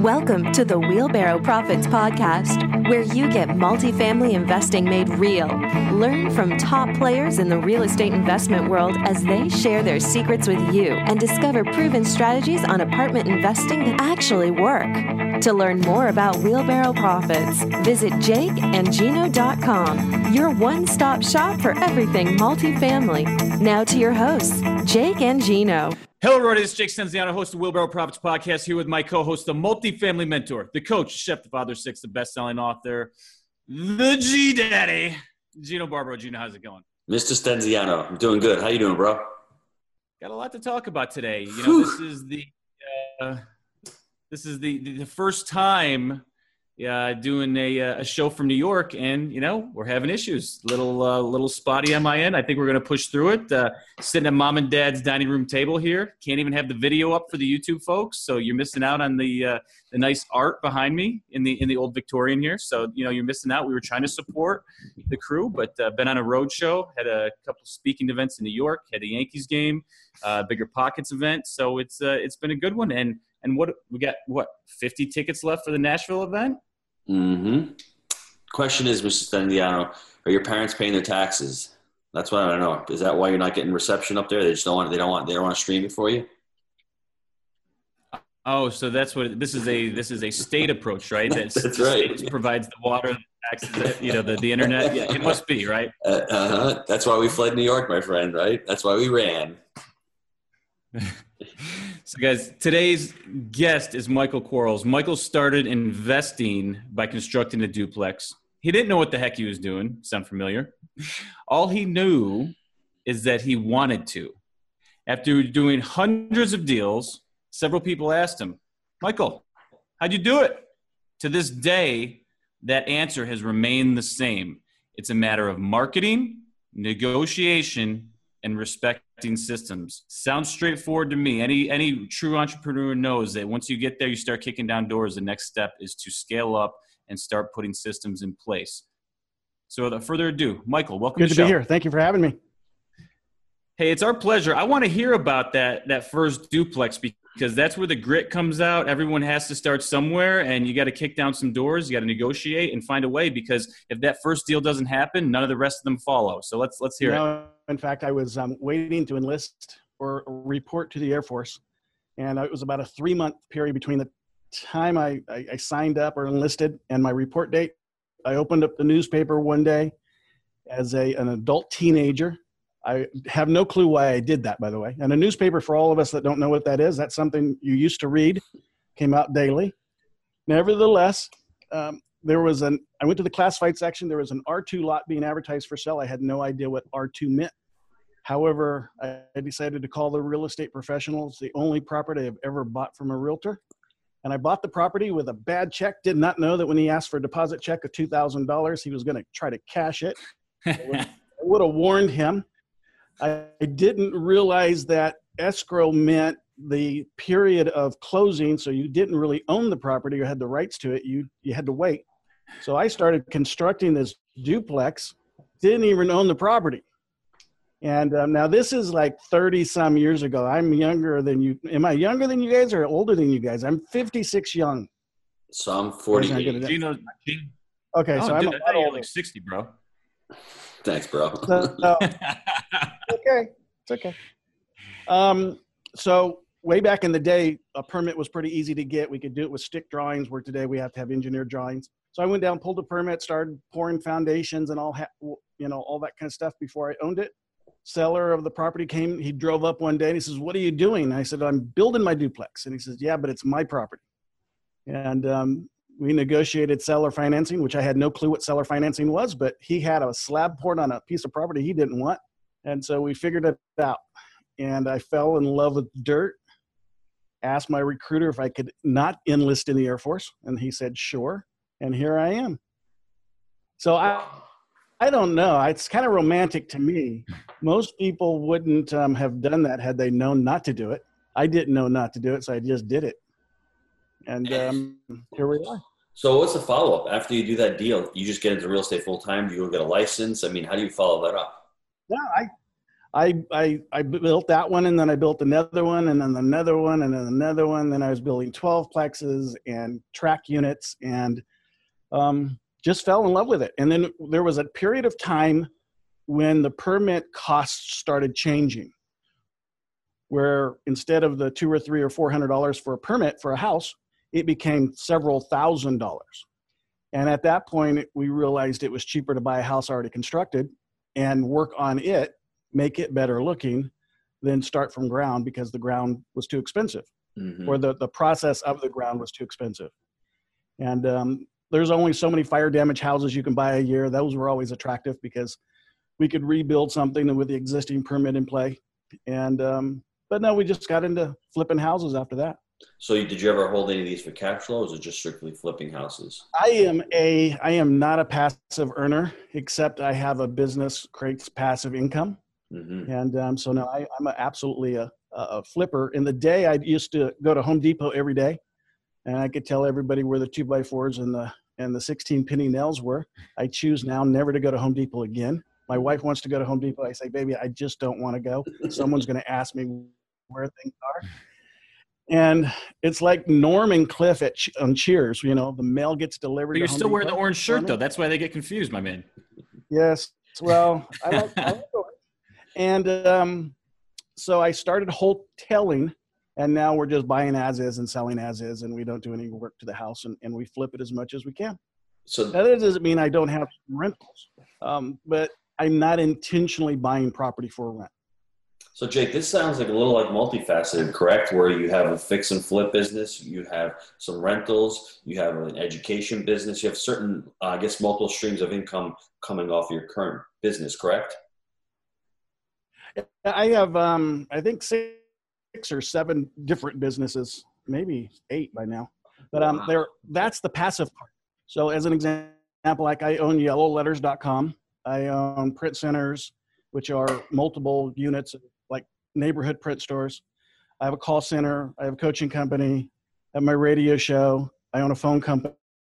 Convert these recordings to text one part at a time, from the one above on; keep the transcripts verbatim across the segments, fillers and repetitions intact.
Welcome to the Wheelbarrow Profits Podcast, where you get multifamily investing made real. Learn from top players in the real estate investment world as they share their secrets with you and discover proven strategies on apartment investing that actually work. To learn more about Wheelbarrow Profits, visit jake and gino dot com, your one-stop shop for everything multifamily. Now to your hosts, Jake and Gino. Hello, everybody. This is Jake Stenziano, host of Wheelbarrow Profits Podcast, here with my co-host, the multifamily mentor, the coach, the chef, the father of six, the best-selling author, the G-Daddy, Gino Barbaro. Gino, how's it going? Mister Stenziano, I'm doing good. How you doing, bro? Got a lot to talk about today. You know, this is the uh, this is the, the, the first time uh, doing a, a show from New York, and, you know, we're having issues. Little uh, little spotty on my end. I think we're going to push through it. Uh, sitting at mom and dad's dining room table here. Can't even have the video up for the YouTube folks, so you're missing out on the uh, the nice art behind me in the in the old Victorian here. So, you know, you're missing out. We were trying to support the crew, but uh, been on a road show, had a couple speaking events in New York, had a Yankees game, uh, Bigger Pockets event. So it's uh, it's been a good one. And and what we got, what, fifty tickets left for the Nashville event? Mm-hmm. Question is, Mister Stenziano, are your parents paying their taxes? That's what I don't know. Is that why you're not getting reception up there? They just don't want. They don't want. They don't want to stream it for you. Oh, so that's what this is a this is a state approach, right? That's, that's the right. State provides the water, the taxes, you know, the, the internet. Yeah, it must be, right? Uh, uh-huh. That's why we fled New York, my friend. Right? That's why we ran. So, guys, today's guest is Michael Quarles. Michael started investing by constructing a duplex. He didn't know what the heck he was doing. Sound familiar? All he knew is that he wanted to. After doing hundreds of deals, several people asked him, Michael, how'd you do it? To this day, that answer has remained the same. It's a matter of marketing, negotiation, and respecting systems. Sounds straightforward to me. Any any true entrepreneur knows that once you get there, you start kicking down doors. The next step is to scale up and start putting systems in place. So without further ado, Michael, welcome Good to to the show. be here. Thank you for having me. Hey, it's our pleasure. I want to hear about that that first duplex because that's where the grit comes out. Everyone has to start somewhere, and you got to kick down some doors. You got to negotiate and find a way, because if that first deal doesn't happen, none of the rest of them follow. So let's let's hear you it. know, in fact, I was um, waiting to enlist or report to the Air Force, and it was about a three-month period between the time I, I, I signed up or enlisted and my report date. I opened up the newspaper one day as a an adult teenager. I have no clue why I did that, by the way. And a newspaper, for all of us that don't know what that is, that's something you used to read, came out daily. Nevertheless, um, there was an, I went to the classified section. There was an R two lot being advertised for sale. I had no idea what R two meant. However, I, I decided to call the real estate professional. It's the only property I've ever bought from a realtor. And I bought the property with a bad check. Did not know that when he asked for a deposit check of two thousand dollars, he was going to try to cash it. I would have warned him. I didn't realize that escrow meant the period of closing, so you didn't really own the property or had the rights to it. You you had to wait. So I started constructing this duplex, didn't even own the property. And um, now this is like thirty-some years ago. I'm younger than you. Am I younger than you guys or older than you guys? I'm fifty-six young. So I'm forty-eight. Gino, Gino, okay, oh, so I'm dude, a I lot thought you were older. like sixty, bro. Thanks, bro. So, so, okay, it's okay. Um, so way back in the day, a permit was pretty easy to get. We could do it with stick drawings, where today we have to have engineered drawings. So I went down, pulled a permit, started pouring foundations and all, ha- you know, all that kind of stuff before I owned it. Seller of the property came, he drove up one day and he says, "What are you doing?" And I said, "I'm building my duplex." And he says, "Yeah, but it's my property." And um, we negotiated seller financing, which I had no clue what seller financing was, but he had a slab poured on a piece of property he didn't want. And so we figured it out. And I fell in love with dirt, asked my recruiter if I could not enlist in the Air Force. And he said, sure. And here I am. So I, I don't know. It's kind of romantic to me. Most people wouldn't um, have done that had they known not to do it. I didn't know not to do it, so I just did it. And um, here we are. So what's the follow-up? After you do that deal, you just get into real estate full-time? Do you go get a license? I mean, how do you follow that up? No, I, I, I, I built that one, and then I built another one, and then another one, and then another one. Then I was building twelve plexes and track units, and um, just fell in love with it. And then there was a period of time when the permit costs started changing, where instead of the two or three or four hundred dollars for a permit for a house, it became several thousand dollars. And at that point, we realized it was cheaper to buy a house already constructed and work on it, make it better looking, than start from ground, because the ground was too expensive, mm-hmm. or the, the process of the ground was too expensive. And um, there's only so many fire damage houses you can buy a year. Those were always attractive because we could rebuild something with the existing permit in play. And, um, but no, we just got into flipping houses after that. So did you ever hold any of these for cash flow, or is it just strictly flipping houses? I am a, I am not a passive earner, except I have a business creates passive income. Mm-hmm. And um, so now I, I'm a, absolutely a, a flipper. In the day, I used to go to Home Depot every day, and I could tell everybody where the two by fours and the, and the sixteen penny nails were. I choose now never to go to Home Depot again. My wife wants to go to Home Depot. I say, baby, I just don't want to go. Someone's going to ask me where things are. And it's like Norm and Cliff at on Cheers. You know, the mail gets delivered. But you're to Home still wearing Depot. the orange shirt, though. That's why they get confused, my man. Yes. Well, I like, I like orange. And um, so I started wholesaling, and now we're just buying as is and selling as is, and we don't do any work to the house, and, and we flip it as much as we can. So that doesn't mean I don't have rentals, um, but I'm not intentionally buying property for rent. So Jake, this sounds like a little like multifaceted, correct? Where you have a fix and flip business, you have some rentals, you have an education business, you have certain, uh, I guess, multiple streams of income coming off your current business, correct? I have, um, I think, six or seven different businesses, maybe eight by now. But um, wow. they're, that's the passive part. So as an example, like I own yellow letters dot com. I own Print Centers, which are multiple units, like neighborhood print stores. I have a call center. I have a coaching company. I have my radio show. I own a phone company.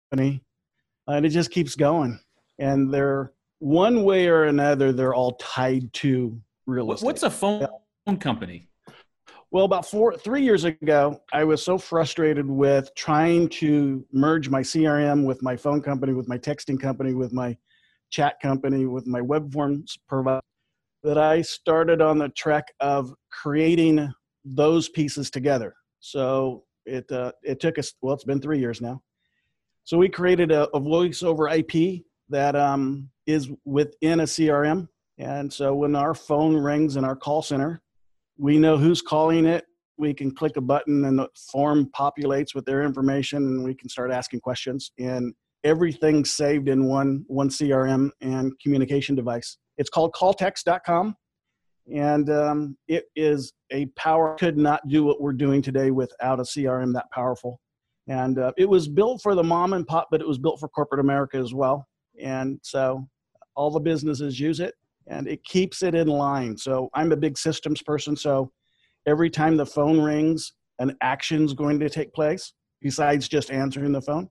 And it just keeps going. And they're one way or another, they're all tied to real estate. What's a phone company? Well, about four, three years ago, I was so frustrated with trying to merge my C R M with my phone company, with my texting company, with my chat company, with my web forms provider, that I started on the trek of creating those pieces together. So it uh, it took us, well, it's been three years now. So we created a, a voice over I P that um, is within a C R M. And so when our phone rings in our call center, we know who's calling it. We can click a button and the form populates with their information, and we can start asking questions. And everything's saved in one, one C R M and communication device. It's called call text dot com. And um, it is a power, could not do what we're doing today without a C R M that powerful. And uh, it was built for the mom and pop, but it was built for corporate America as well. And so all the businesses use it, and it keeps it in line. So I'm a big systems person. So every time the phone rings, an action's going to take place besides just answering the phone.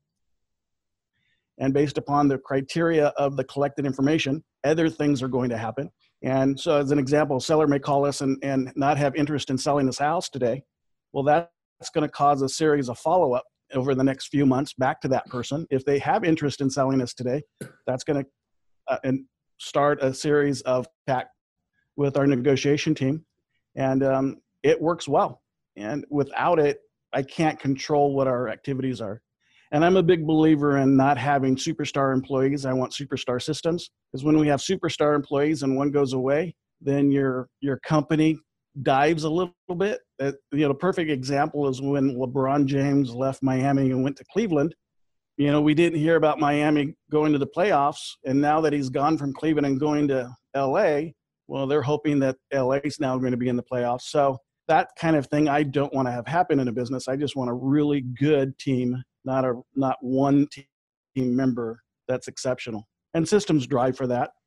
And based upon the criteria of the collected information, other things are going to happen. And so as an example, a seller may call us and, and not have interest in selling this house today. Well, that's going to cause a series of follow-up over the next few months back to that person. If they have interest in selling this today, that's going to uh, and start a series of contact with our negotiation team. And um, it works well. And without it, I can't control what our activities are. And I'm a big believer in not having superstar employees. I want superstar systems, because when we have superstar employees and one goes away, then your your company dives a little bit. Uh, you know, the perfect example is when LeBron James left Miami and went to Cleveland. You know, we didn't hear about Miami going to the playoffs, and now that he's gone from Cleveland and going to L A, well, they're hoping that L A is now going to be in the playoffs. So that kind of thing I don't want to have happen in a business. I just want a really good team, not a not one team member that's exceptional. And systems drive for that.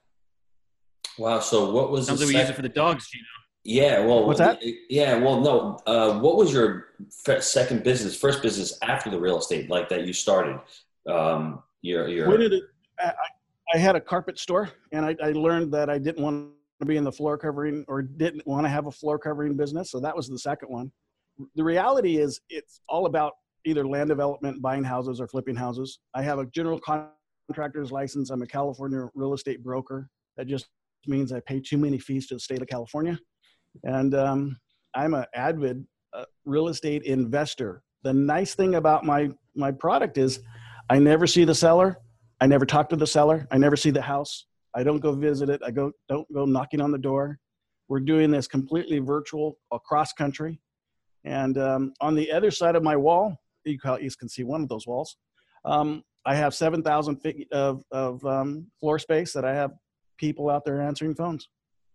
Wow. So what was sounds the like sec- we use it for the dogs, Gino. Yeah. Well, what's that? Yeah. Well, no. Uh, what was your f- second business, first business after the real estate, like that you started? Um, your your. When did it, I, I had a carpet store, and I, I learned that I didn't want to be in the floor covering or didn't want to have a floor covering business. So that was the second one. The reality is it's all about either land development, buying houses, or flipping houses. I have a general contractor's license. I'm a California real estate broker. That just means I pay too many fees to the state of California. And um, I'm an avid uh, real estate investor. The nice thing about my, my product is I never see the seller. I never talk to the seller. I never see the house. I don't go visit it. I go, don't go knocking on the door. We're doing this completely virtual across country. And um, on the other side of my wall, you can see one of those walls. Um, I have seven thousand feet of, of um, floor space that I have people out there answering phones.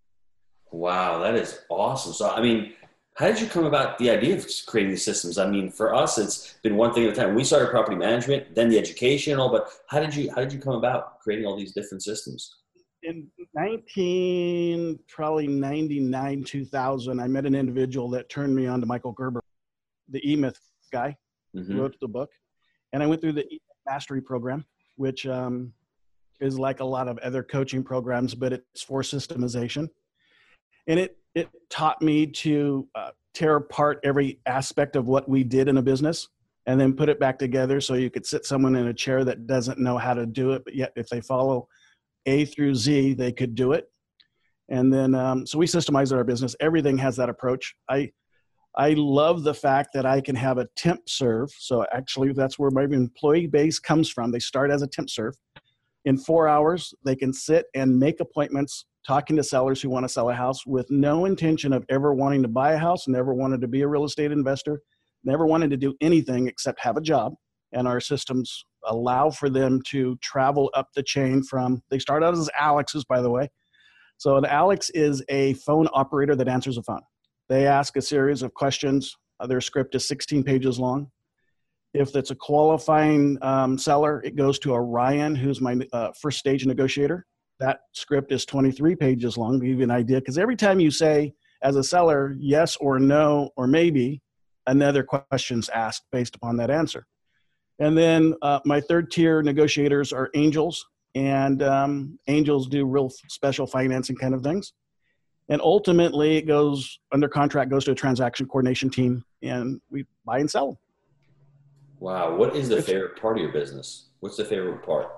Wow, that is awesome. So, I mean, how did you come about the idea of creating these systems? I mean, for us, it's been one thing at a time. We started property management, then the education and all, but how did you, how did you come about creating all these different systems? In nineteen, probably ninety-nine, two thousand, I met an individual that turned me on to Michael Gerber, the E-Myth guy, Mm-hmm. who wrote the book. And I went through the E-Myth Mastery program, which um, is like a lot of other coaching programs, but it's for systemization. And it, it taught me to uh, tear apart every aspect of what we did in a business and then put it back together so you could sit someone in a chair that doesn't know how to do it, but yet if they follow A through Z, they could do it. And then, um, so we systemized our business. Everything has that approach. I, I love the fact that I can have a temp serve. So actually that's where my employee base comes from. They start as a temp serve. In four hours, they can sit and make appointments talking to sellers who want to sell a house with no intention of ever wanting to buy a house, never wanted to be a real estate investor, never wanted to do anything except have a job. And our systems allow for them to travel up the chain from, they start out as Alexes, by the way. So an Alex is a phone operator that answers a phone. They ask a series of questions. Uh, their script is sixteen pages long. If it's a qualifying um, seller, it goes to a Ryan, who's my uh, first stage negotiator. That script is twenty-three pages long, to give you an idea. Because every time you say, as a seller, yes or no or maybe, another question's asked based upon that answer. And then uh, my third tier negotiators are angels, and um, angels do real special financing kind of things. And ultimately, it goes under contract, goes to a transaction coordination team, and we buy and sell them. Wow. What is the favorite part of your business? What's the favorite part?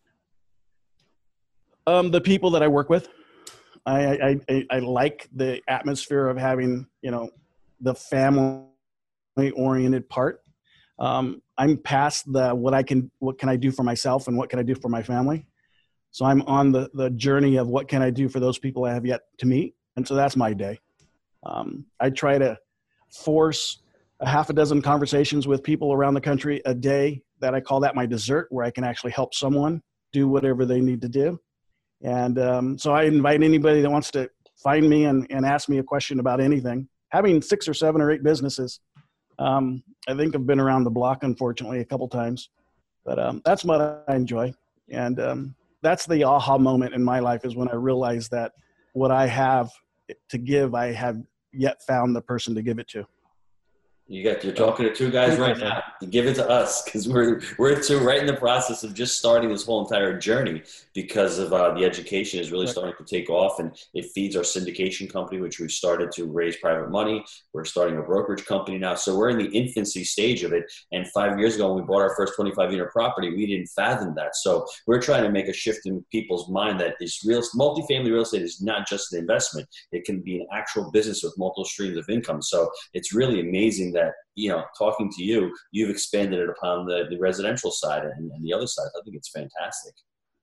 Um, the people that I work with. I, I, I, I like the atmosphere of having, you know, the family-oriented part. Um, I'm past the what I can, what can I do for myself and what can I do for my family. So I'm on the, the journey of what can I do for those people I have yet to meet. And so that's my day. Um, I try to force a half a dozen conversations with people around the country a day. That I call that my dessert, where I can actually help someone do whatever they need to do. And um, so I invite anybody that wants to find me and, and ask me a question about anything. Having six or seven or eight businesses, um, I think I've been around the block, unfortunately, a couple times. But um, that's what I enjoy. And um, that's the aha moment in my life, is when I realized that what I have to give, I have yet found the person to give it to. You got, you're talking to two guys right now. You give it to us, because we're we're two right in the process of just starting this whole entire journey, because of uh, the education is really starting to take off, and it feeds our syndication company, which we've started to raise private money. We're starting a brokerage company now, so we're in the infancy stage of it. And five years ago, when we bought our first twenty-five unit property, we didn't fathom that. So we're trying to make a shift in people's mind that this real multifamily real estate is not just an investment; it can be an actual business with multiple streams of income. So it's really amazing that, you know, talking to you, you've expanded it upon the, the residential side and, and the other side. I think it's fantastic.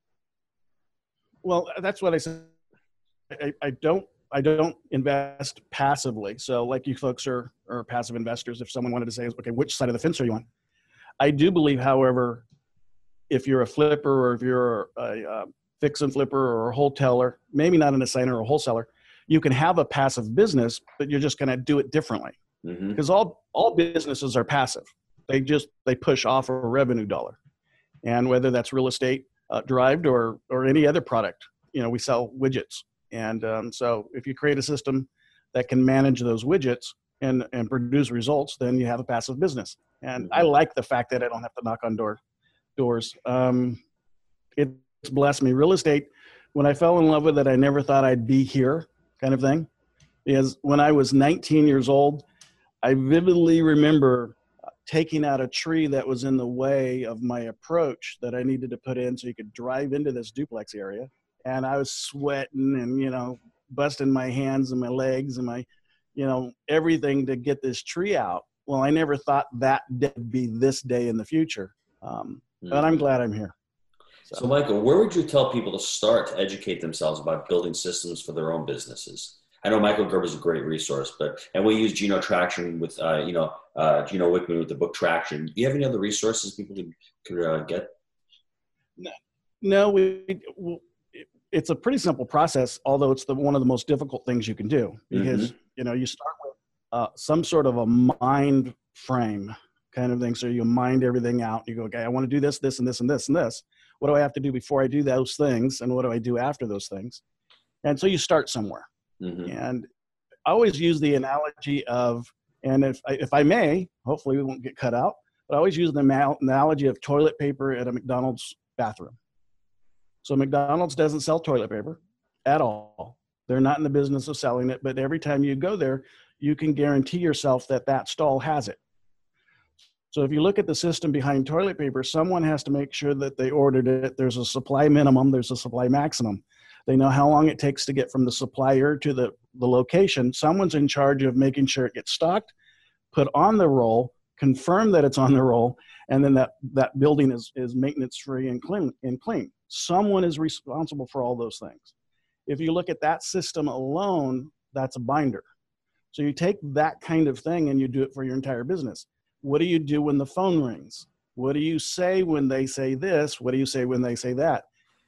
Well, that's what I said. I, I don't, I don't invest passively. So like you folks are, are passive investors. If someone wanted to say, okay, which side of the fence are you on? I do believe, however, if you're a flipper or if you're a, a fix and flipper or a wholesaler, maybe not an assigner or a wholesaler, you can have a passive business, but you're just going to do it differently. Because mm-hmm. all, all businesses are passive. They just, they push off a revenue dollar. And whether that's real estate uh, derived or, or any other product, you know, we sell widgets. And um, so if you create a system that can manage those widgets and, and produce results, then you have a passive business. And mm-hmm. I like the fact that I don't have to knock on door, doors. Um, it's blessed me. Real estate when I fell in love with it, I never thought I'd be here, kind of thing. Because when I was nineteen years old, I vividly remember taking out a tree that was in the way of my approach that I needed to put in so you could drive into this duplex area. And I was sweating and, you know, busting my hands and my legs and my, you know, everything to get this tree out. Well, I never thought that would be this day in the future. Um, mm-hmm. But I'm glad I'm here. So. so, Michael, where would you tell people to start to educate themselves about building systems for their own businesses? I know Michael Gerber is a great resource, but and we use Geno Traction with uh, you know uh, Geno Wickman with the book Traction. Do you have any other resources people can could uh, get? No, no. We, we it's a pretty simple process, although it's the one of the most difficult things you can do because mm-hmm. you know you start with uh, some sort of a mind frame kind of thing. So you mind everything out. You go, okay, I want to do this, this, and this, and this, and this. What do I have to do before I do those things, and what do I do after those things? And so you start somewhere. Mm-hmm. And I always use the analogy of, and if I, if I may, hopefully we won't get cut out, but I always use the analogy of toilet paper at a McDonald's bathroom. So McDonald's doesn't sell toilet paper at all. They're not in the business of selling it, but every time you go there, you can guarantee yourself that that stall has it. So if you look at the system behind toilet paper, someone has to make sure that they ordered it. There's a supply minimum, there's a supply maximum. They know how long it takes to get from the supplier to the, the location. Someone's in charge of making sure it gets stocked, put on the roll, confirm that it's on the roll, and then that, that building is, is maintenance-free and clean, and clean. Someone is responsible for all those things. If you look at that system alone, that's a binder. So you take that kind of thing and you do it for your entire business. What do you do when the phone rings? What do you say when they say this? What do you say when they say that?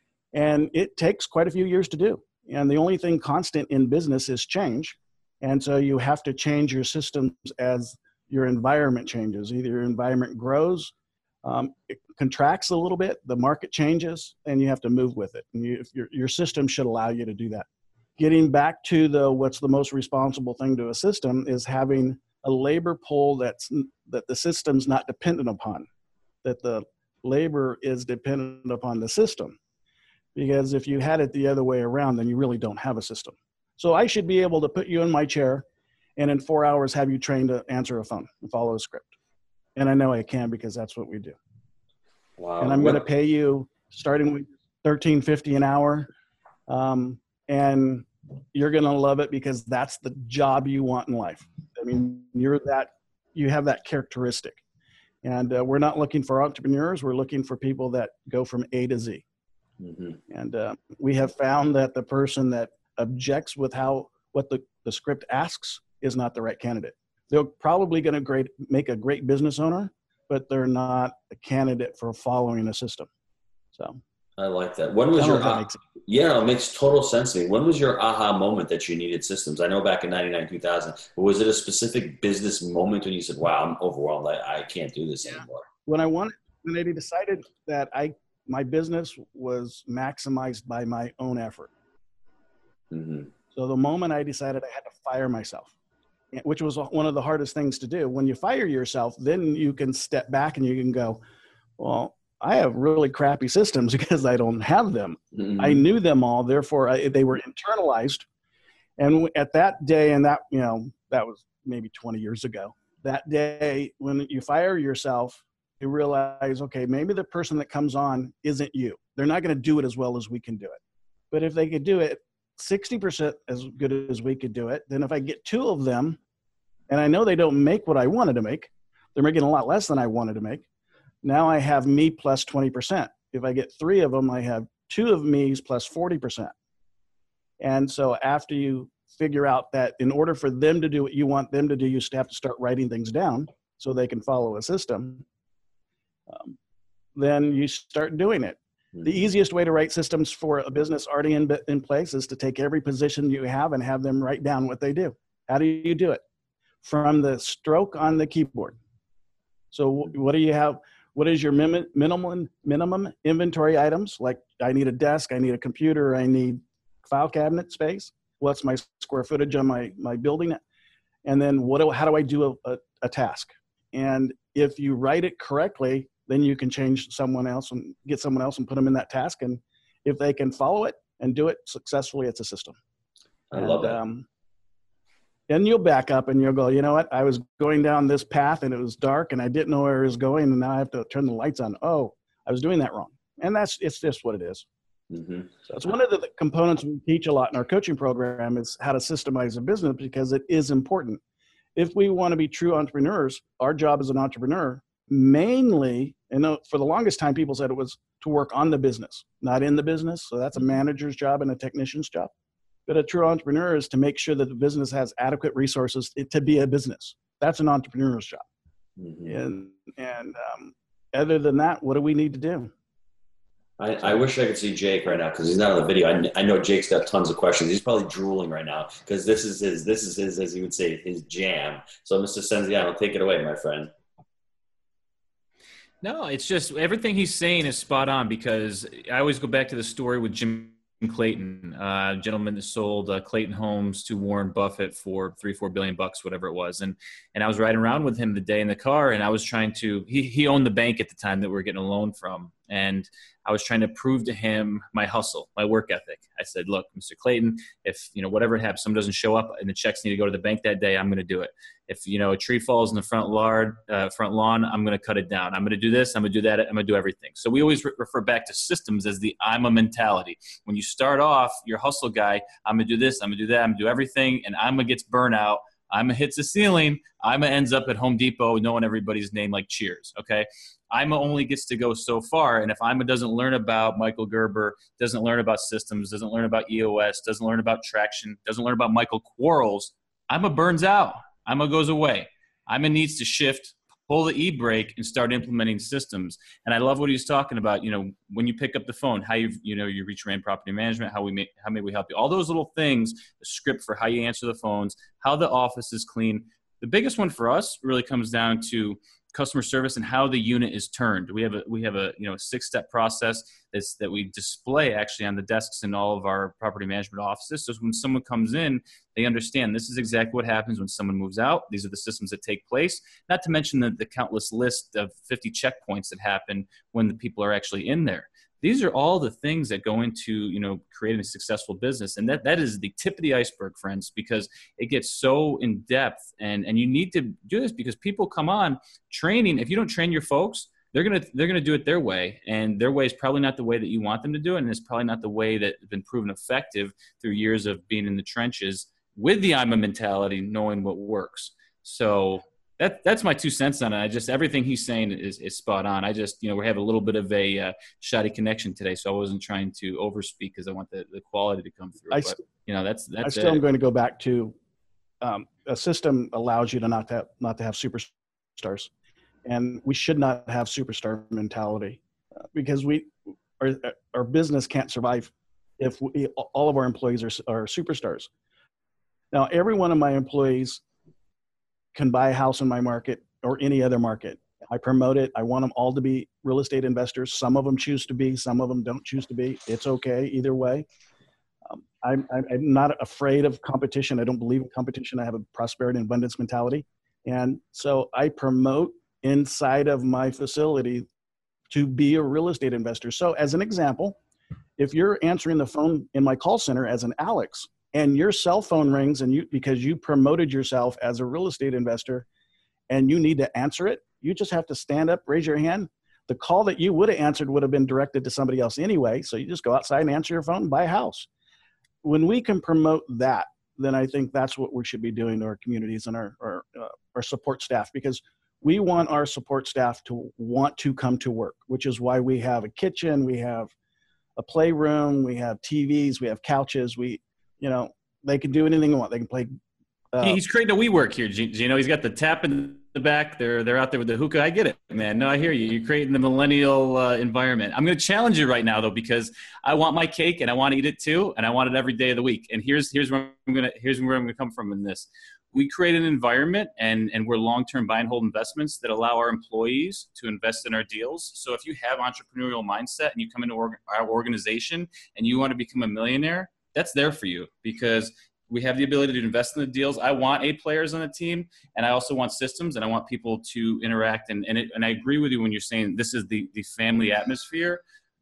And it takes quite a few years to do. And the only thing constant in business is change. And so you have to change your systems as your environment changes. Either your environment grows, um, it contracts a little bit, the market changes, and you have to move with it. And you, your, your system should allow you to do that. Getting back to the what's the most responsible thing to a system is having a labor pool that's that the system's not dependent upon, that the labor is dependent upon the system. Because if you had it the other way around, then you really don't have a system. So I should be able to put you in my chair and in four hours have you trained to answer a phone and follow a script. And I know I can because that's what we do. Wow. And I'm going to pay you starting with thirteen fifty an hour. Um, and you're going to love it because that's the job you want in life. I mean, you're that, you have that characteristic. And uh, we're not looking for entrepreneurs. We're looking for people that go from A to Z. Mm-hmm. And uh, we have found that the person that objects with how what the, the script asks is not the right candidate. They're probably going to great make a great business owner, but they're not a candidate for following a system. So I like that. When was your uh, yeah? It makes total sense to me. When was your aha moment that you needed systems? I know back in ninety-nine, two thousand. But was it a specific business moment when you said, "Wow, I'm overwhelmed. I, I can't do this yeah. anymore"? When I wanted, when I decided that I. My business was maximized by my own effort. Mm-hmm. So the moment I decided I had to fire myself, which was one of the hardest things to do. When you fire yourself, then you can step back and you can go, well, I have really crappy systems because I don't have them. Mm-hmm. I knew them all. Therefore, I, they were internalized. And at that day, and that, you know, that was maybe twenty years ago, that day when you fire yourself, you realize, okay, maybe the person that comes on isn't you. They're not going to do it as well as we can do it. But if they could do it sixty percent as good as we could do it, then if I get two of them, and I know they don't make what I wanted to make, they're making a lot less than I wanted to make. Now I have me plus twenty percent. If I get three of them, I have two of me's plus forty percent. And so after you figure out that in order for them to do what you want them to do, you have to start writing things down so they can follow a system. Um, then you start doing it. The easiest way to write systems for a business already in, in place is to take every position you have and have them write down what they do. How do you do it? From the stroke on the keyboard. So what do you have? What is your min- minimum, minimum inventory items? Like I need a desk, I need a computer, I need file cabinet space. What's my square footage on my, my building? And then what do, how do I do a, a, a task? And if you write it correctly, then you can change someone else and get someone else and put them in that task. And if they can follow it, and do it successfully. It's a system. I and, love that. Um, and you'll back up and you'll go, you know what? I was going down this path and it was dark and I didn't know where I was going. And now I have to turn the lights on. Oh, I was doing that wrong. And that's, it's just what it is. Mm-hmm. So it's one of the components we teach a lot in our coaching program is how to systemize a business, because it is important. If we want to be true entrepreneurs, our job as an entrepreneur, mainly, and for the longest time, people said it was to work on the business, not in the business. So that's a manager's job and a technician's job. But a true entrepreneur is to make sure that the business has adequate resources to be a business. That's an entrepreneur's job. Mm-hmm. And, and um, other than that, what do we need to do? I, I wish I could see Jake right now because he's not on the video. I, I know Jake's got tons of questions. He's probably drooling right now because this is his, this is his, as he would say, his jam. So Mister Senziano, take it away, my friend. No, it's just everything he's saying is spot on, because I always go back to the story with Jim Clayton, uh, gentleman that sold uh, Clayton Homes to Warren Buffett for three, four billion bucks, whatever it was. And, and I was riding around with him the day in the car, and I was trying to, he, he owned the bank at the time that we were getting a loan from. And I was trying to prove to him my hustle, my work ethic. I said, look, Mister Clayton, if, you know, whatever happens, someone doesn't show up and the checks need to go to the bank that day, I'm going to do it. If, you know, a tree falls in the front lawn, uh, front lawn, I'm going to cut it down. I'm going to do this. I'm going to do that. I'm going to do everything. So we always re- refer back to systems as the I'm a mentality. When you start off, your hustle guy, I'm going to do this, I'm going to do that, I'm going to do everything, and I'm going to gets burnout. Ima hits the ceiling. Ima ends up at Home Depot knowing everybody's name like Cheers, okay? Ima only gets to go so far, and if Ima doesn't learn about Michael Gerber, doesn't learn about systems, doesn't learn about E O S, doesn't learn about traction, doesn't learn about Michael Quarles, Ima burns out. Ima goes away. Ima needs to shift, pull the e-brake, and start implementing systems. And I love what he's talking about. You know, when you pick up the phone, how you you know you reach Rand Property Management, how we may, how may we help you? All those little things, the script for how you answer the phones, how the office is clean. The biggest one for us really comes down to customer service and how the unit is turned. We have a we have a you know a six-step process that's, that we display actually on the desks in all of our property management offices. So when someone comes in, they understand this is exactly what happens when someone moves out. These are the systems that take place. Not to mention the, the countless list of fifty checkpoints that happen when the people are actually in there. These are all the things that go into, you know, creating a successful business. And that, that is the tip of the iceberg, friends, because it gets so in depth. And, and you need to do this because people come on training. If you don't train your folks, they're going to, they're going to do it their way. And their way is probably not the way that you want them to do it. And it's probably not the way that has been proven effective through years of being in the trenches with the I'm a mentality, knowing what works. So That, that's my two cents on it. I just, everything he's saying is, is spot on. I just, you know, we have a little bit of a uh, shoddy connection today, so I wasn't trying to overspeak because I want the, the quality to come through. I, but, you know, that's, that's I still it. am going to go back to um, a system allows you to not to have, not to have superstars. And we should not have superstar mentality uh, because we, our, our business can't survive if we, all of our employees are, are superstars. Now, every one of my employees can buy a house in my market or any other market. I promote it. I want them all to be real estate investors. Some of them choose to be, some of them don't choose to be. It's okay either way. Um, I'm, I'm not afraid of competition. I don't believe in competition. I have a prosperity and abundance mentality. And so I promote inside of my facility to be a real estate investor. So as an example, if you're answering the phone in my call center as an Alex, and your cell phone rings and you, because you promoted yourself as a real estate investor and you need to answer it, you just have to stand up, raise your hand. The call that you would have answered would have been directed to somebody else anyway. So you just go outside and answer your phone and buy a house. When we can promote that, then I think that's what we should be doing to our communities and our, our, uh, our support staff, because we want our support staff to want to come to work, which is why we have a kitchen, we have a playroom, we have T Vs, we have couches, we, you know, they can do anything they want. They can play. Uh, He's creating a WeWork here, Gino. He's got the tap in the back. They're they're out there with the hookah. I get it, man. No, I hear you. You're creating the millennial uh, environment. I'm going to challenge you right now, though, because I want my cake and I want to eat it too, and I want it every day of the week. And here's here's where I'm gonna here's where I'm gonna come from in this. We create an environment, and and we're long-term buy and hold investments that allow our employees to invest in our deals. So if you have entrepreneurial mindset and you come into our organization and you want to become a millionaire, that's there for you because we have the ability to invest in the deals. I want A players on the team, and I also want systems, and I want people to interact. And and, it, and I agree with you when you're saying this is the, the family atmosphere.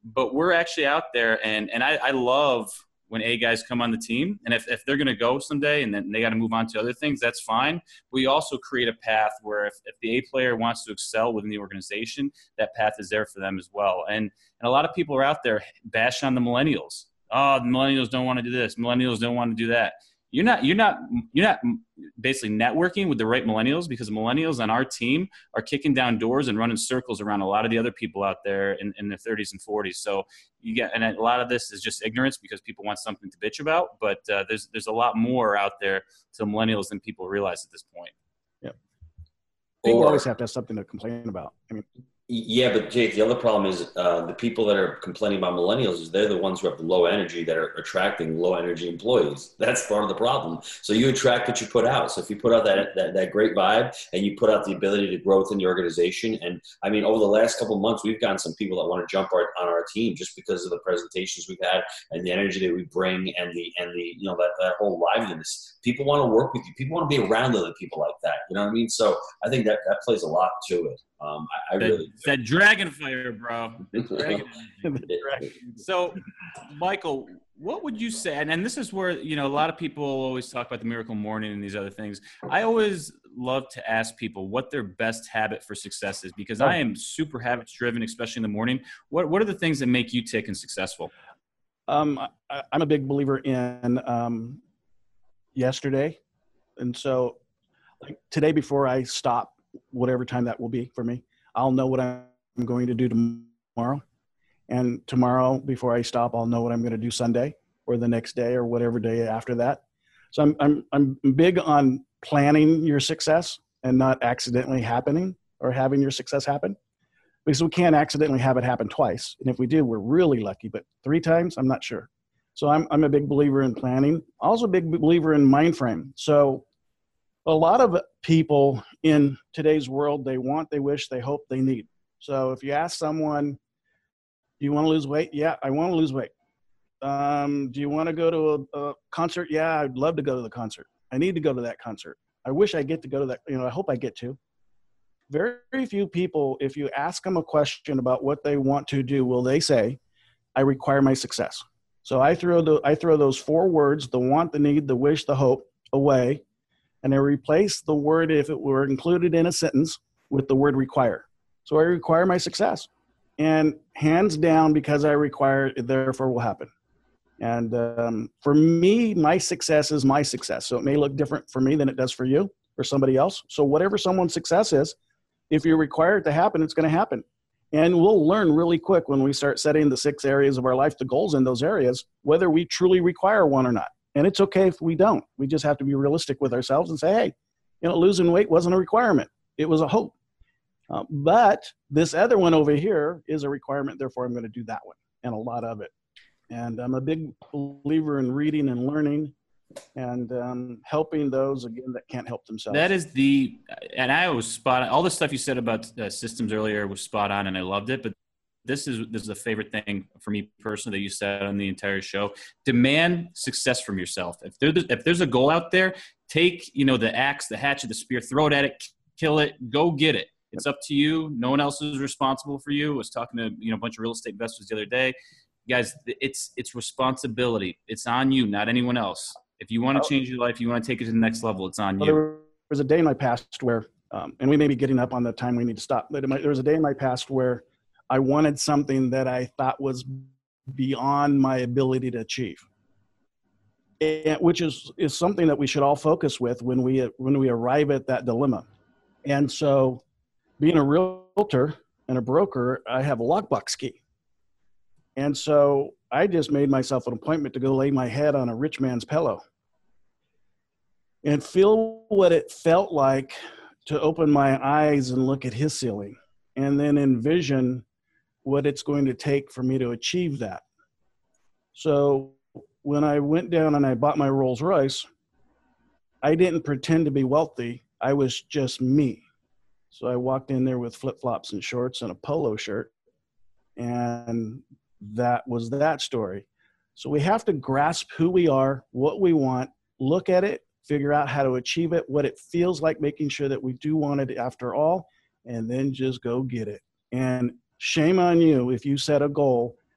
but we're actually out there, and and I, I love when A guys come on the team, and if, if they're going to go someday and then they got to move on to other things, that's fine. We also create a path where if, if the A player wants to excel within the organization, that path is there for them as well. And and a lot of people are out there bashing on the millennials. Oh, the millennials don't want to do this. Millennials don't want to do that. You're not you're not you're not basically networking with the right millennials, because millennials on our team are kicking down doors and running circles around a lot of the other people out there in, in their thirties and forties. So you get, and a lot of this is just ignorance because people want something to bitch about. But uh, there's there's a lot more out there to millennials than people realize at this point. Yeah, people always have to have something to complain about. I mean. Yeah, but Jake, the other problem is uh, the people that are complaining about millennials is they're the ones who have the low energy that are attracting low energy employees. That's part of the problem. So you attract what you put out. So if you put out that, that, that great vibe and you put out the ability to grow within the organization, and I mean, over the last couple of months, we've gotten some people that want to jump our, on our team just because of the presentations we've had and the energy that we bring and the, and the, you know, that, that whole liveliness. People want to work with you. People want to be around other people like that. You know what I mean? So I think that, that plays a lot to it. Um, I, I that, really do. That dragon fire, bro. Dragon so, Michael, what would you say? And, and this is where, you know, a lot of people always talk about the miracle morning and these other things. I always love to ask people what their best habit for success is, because I am super habits driven, especially in the morning. What What are the things that make you tick and successful? Um, I, I'm a big believer in um, yesterday. And so like today, before I stop, whatever time that will be for me, I'll know what I'm going to do tomorrow. And tomorrow, before I stop, I'll know what I'm going to do Sunday or the next day or whatever day after that. So I'm, I'm, I'm big on planning your success and not accidentally happening or having your success happen, because we can't accidentally have it happen twice. And if we do, we're really lucky, but three times, I'm not sure. So I'm, I'm a big believer in planning. Also a big believer in mind frame. So a lot of people in today's world, they want, they wish, they hope, they need. So if you ask someone, do you want to lose weight? Yeah, I want to lose weight. Um, do you want to go to a, a concert? Yeah, I'd love to go to the concert. I need to go to that concert. I wish I get to go to that. You know, I hope I get to. Very few people, if you ask them a question about what they want to do, will they say, I require my success. So I throw the, I throw those four words, the want, the need, the wish, the hope, away. And I replace the word, if it were included in a sentence, with the word require. So I require my success. And hands down, because I require it, therefore will happen. And um, for me, my success is my success. So it may look different for me than it does for you or somebody else. So whatever someone's success is, if you require it to happen, it's going to happen. And we'll learn really quick when we start setting the six areas of our life, the goals in those areas, whether we truly require one or not. And it's okay if we don't. We just have to be realistic with ourselves and say, hey, you know, losing weight wasn't a requirement. It was a hope. Uh, but this other one over here is a requirement. Therefore, I'm going to do that one and a lot of it. And I'm a big believer in reading and learning and um, helping those, again, that can't help themselves. That is the – and I was spot on. All the stuff you said about uh, systems earlier was spot on, and I loved it. But This is this is a favorite thing for me personally that you said on the entire show. Demand success from yourself. If there if there's a goal out there, take you know the axe, the hatchet, the spear, throw it at it, kill it, go get it. It's up to you. No one else is responsible for you. I was talking to you know a bunch of real estate investors the other day, guys. It's it's responsibility. It's on you, not anyone else. If you want to change your life, you want to take it to the next level. It's on well, you. There was a day in my past where, um, and we may be getting up on the time we need to stop. But there was a day in my past where I wanted something that I thought was beyond my ability to achieve, and, which is, is something that we should all focus with when we, when we arrive at that dilemma. And so being a realtor and a broker, I have a lockbox key. And so I just made myself an appointment to go lay my head on a rich man's pillow and feel what it felt like to open my eyes and look at his ceiling, and then envision what it's going to take for me to achieve that. So when I went down and I bought my Rolls Royce, I didn't pretend to be wealthy. I was just me. So I walked in there with flip-flops and shorts and a polo shirt, and that was that story. So we have to grasp who we are, what we want, look at it, figure out how to achieve it, what it feels like, making sure that we do want it after all, and then just go get it. And shame on you if you set a goal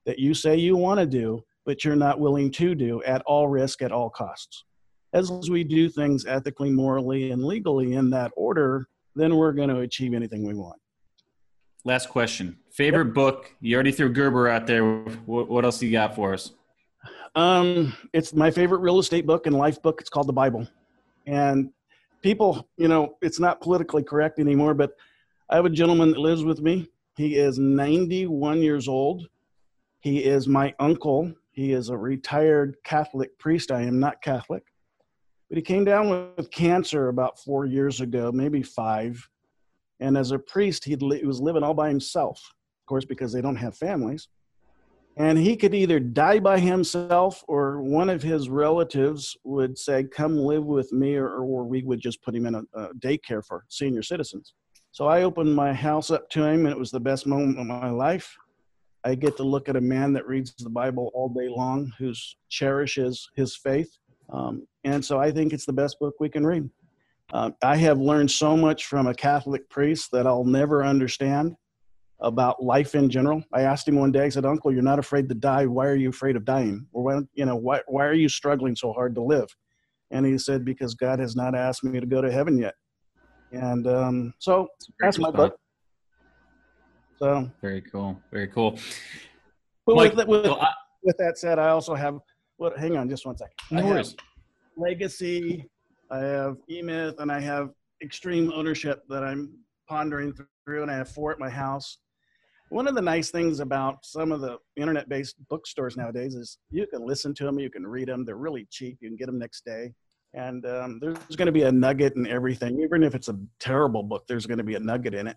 that you say you want to do, but you're not willing to do at all risk, at all costs. As long as we do things ethically, morally, and legally in that order, then we're going to achieve anything we want. Last question. Favorite yep. book? You already threw Gerber out there. What, what else you got for us? Um, it's my favorite real estate book and life book. It's called the Bible. And people, you know, it's not politically correct anymore, but I have a gentleman that lives with me. He is ninety-one years old. He is my uncle. He is a retired Catholic priest. I am not Catholic. But he came down with cancer about four years ago, maybe five. And as a priest, he'd li- he was living all by himself, of course, because they don't have families. And he could either die by himself or one of his relatives would say, come live with me, or, or we would just put him in a, a daycare for senior citizens. So I opened my house up to him, and it was the best moment of my life. I get to look at a man that reads the Bible all day long, who cherishes his faith. Um, and so I think it's the best book we can read. Uh, I have learned so much from a Catholic priest that I'll never understand about life in general. I asked him one day, I said, Uncle, you're not afraid to die. Why are you afraid of dying? Or why, you know, why, why are you struggling so hard to live? And he said, because God has not asked me to go to heaven yet. And um, so that's my book. So very cool. Very cool. But Mike, with, with, well, I, with that said, I also have, what, hang on just one second. No I worries. have Legacy, I have E-Myth, and I have Extreme Ownership that I'm pondering through, and I have four at my house. One of the nice things about some of the internet-based bookstores nowadays is you can listen to them, you can read them. They're really cheap. You can get them next day. And um, there's going to be a nugget in everything. Even if it's a terrible book, there's going to be a nugget in it.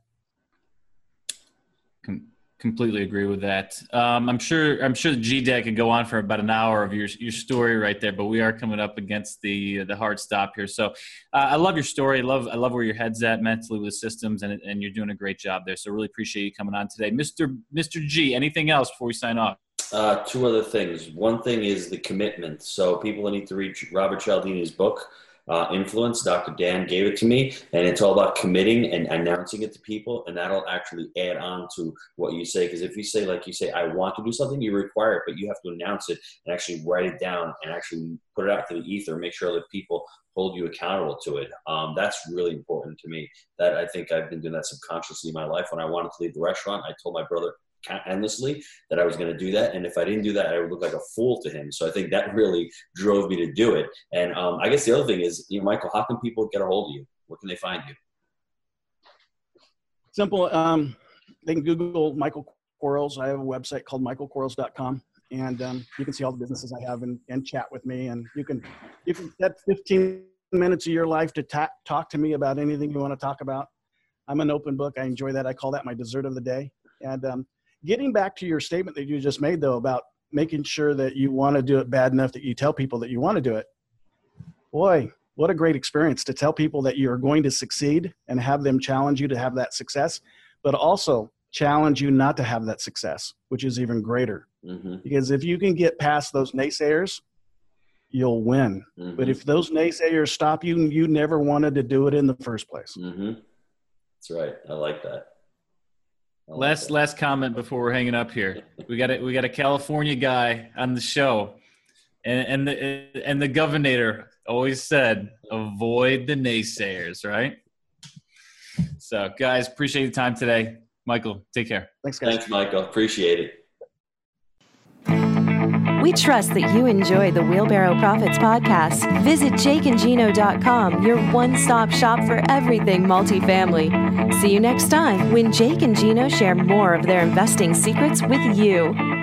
Com- completely agree with that. Um, I'm sure I'm sure the G-Dad could go on for about an hour of your your story right there, but we are coming up against the the hard stop here. So uh, I love your story. I love I love where your head's at mentally with systems, and and you're doing a great job there. So really appreciate you coming on today. Mister Mister G, anything else before we sign off? Uh, two other things. One thing is the commitment. So people need to read Robert Cialdini's book, uh, Influence. Doctor Dan gave it to me, and it's all about committing and announcing it to people, and that'll actually add on to what you say. Because if you say, like you say, I want to do something, you require it, but you have to announce it and actually write it down and actually put it out to the ether, make sure that people hold you accountable to it. Um, that's really important to me. That I think I've been doing that subconsciously in my life. When I wanted to leave the restaurant, I told my brother endlessly that I was going to do that, and if I didn't do that, I would look like a fool to him. So I think that really drove me to do it. And um, I guess the other thing is, you know, Michael, how can people get a hold of you? Where can they find you? Simple. Um, they can Google Michael Quarles. I have a website called michael quarles dot com, and um, you can see all the businesses I have and, and chat with me. And you can you can set fifteen minutes of your life to ta- talk to me about anything you want to talk about. I'm an open book. I enjoy that. I call that my dessert of the day. And um, getting back to your statement that you just made, though, about making sure that you want to do it bad enough that you tell people that you want to do it. Boy, what a great experience to tell people that you're going to succeed and have them challenge you to have that success, but also challenge you not to have that success, which is even greater. Mm-hmm. Because if you can get past those naysayers, you'll win. Mm-hmm. But if those naysayers stop you, you never wanted to do it in the first place. Mm-hmm. That's right. I like that. Last last comment before we're hanging up here. We got a, we got a California guy on the show, and and the and the governor always said, avoid the naysayers, right? So, guys, appreciate your time today. Michael, take care. Thanks, guys. Thanks, Michael. Appreciate it. We trust that you enjoyed the Wheelbarrow Profits podcast. Visit jake and gino dot com, your one-stop shop for everything multifamily. See you next time when Jake and Gino share more of their investing secrets with you.